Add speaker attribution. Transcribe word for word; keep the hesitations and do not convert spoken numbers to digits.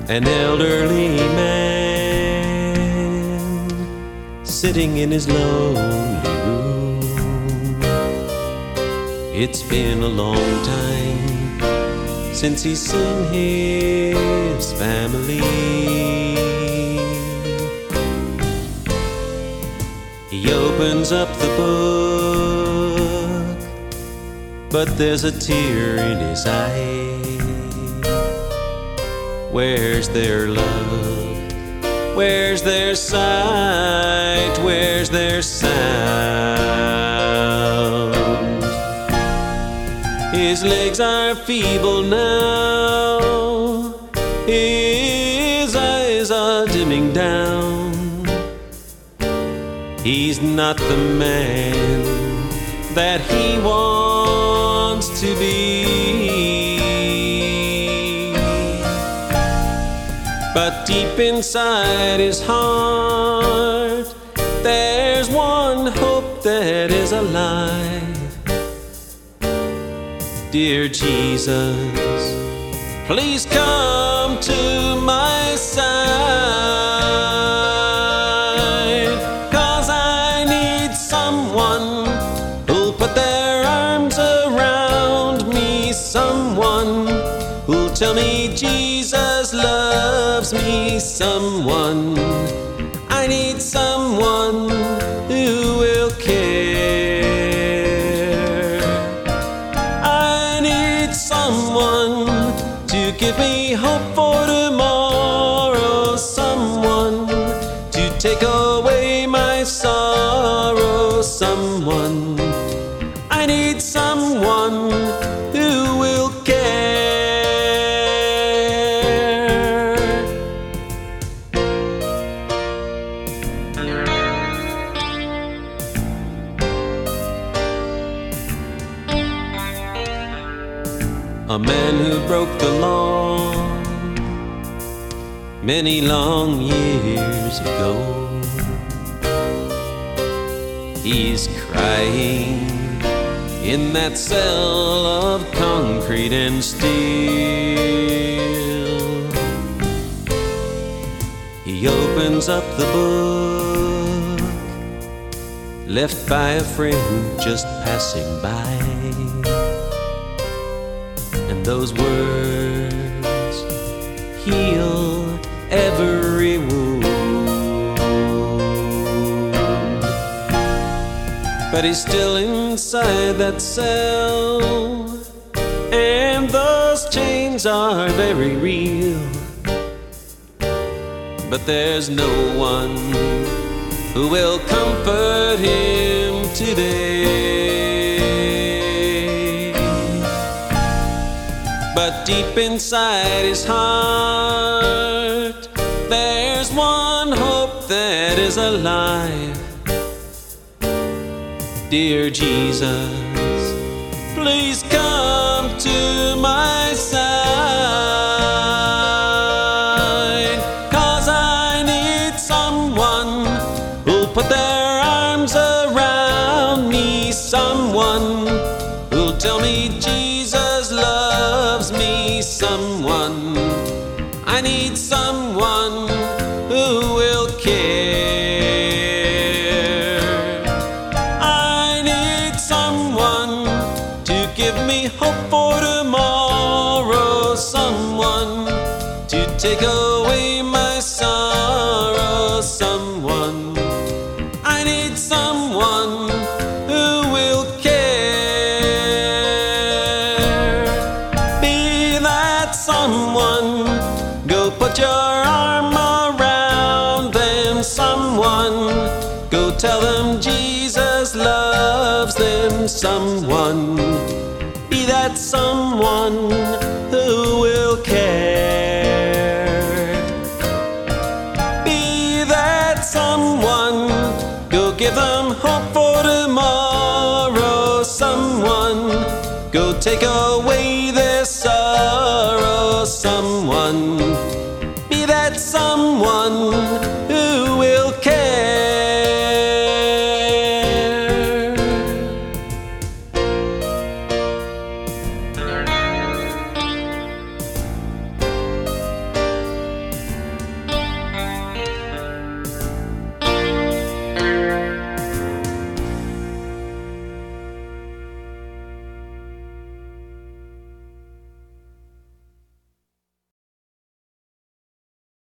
Speaker 1: An elderly man sitting in his lonely room. It's been a long time since he's seen his family. He opens up the book, but there's a tear in his eye. Where's their love? Where's their sight? Where's their sound? His legs are feeble now, his eyes are dimming down. He's not the man that he wants to be. But deep inside his heart, there's one hope that is alive. Dear Jesus, please come to my side, 'cause I need someone who'll put their arms around me, someone who'll tell me Jesus loves me, someone. I need someone who will care. I need someone to give me hope for tomorrow, someone to take away my sorrow, someone. I need someone who will care. A man who broke the law many long years ago. He's crying in that cell of concrete and steel. He opens up the book left by a friend just passing by. Those words heal every wound, but he's still inside that cell, and those chains are very real. But there's no one who will comfort him today. But deep inside his heart, there's one hope that is alive. Dear Jesus, please come to my side, 'cause I need someone who'll put their arms around me, someone who'll tell me Jesus loves me, someone. I need someone who will care. I need someone to give me hope for tomorrow, someone to take away my sorrow, someone. I need someone who will care. Be that someone, go put your arm around them, someone. Go tell them Jesus loves them, someone. Be that someone who will care. Be that someone, go give them hope for tomorrow, someone. Go take away their sorrow, someone. Be that someone who